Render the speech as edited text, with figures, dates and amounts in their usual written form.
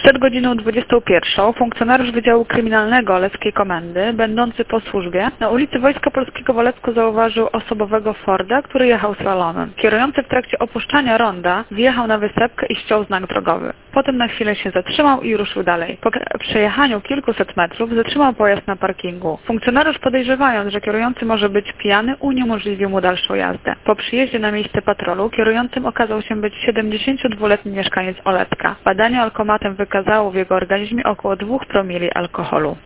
Przed godziną 21 funkcjonariusz Wydziału Kryminalnego Oleckiej Komendy, będący po służbie, na ulicy Wojska Polskiego w Olecku zauważył osobowego Forda, który jechał slalomem. Kierujący w trakcie opuszczania ronda wjechał na wysepkę i ściął znak drogowy. Potem na chwilę się zatrzymał i ruszył dalej. Po przejechaniu kilkuset metrów zatrzymał pojazd na parkingu. Funkcjonariusz, podejrzewając, że kierujący może być pijany, uniemożliwił mu dalszą jazdę. Po przyjeździe na miejsce patrolu kierującym okazał się być 72-letni mieszkaniec Olecka. Badanie alkomatem wykazało w jego organizmie około 2 promili alkoholu.